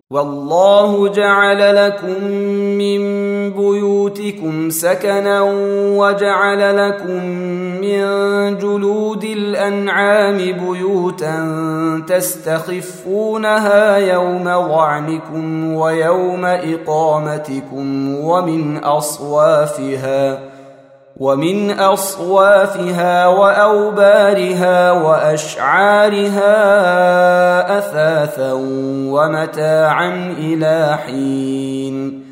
والله جعل لكم من بيوتكم سكنا وجعل لكم من جلود الأنعام بيوتا تستخفونها يوم ظعنكم ويوم إقامتكم ومن أصوافها وأوبارها وأشعارها أثاثا ومتاعا إلى حين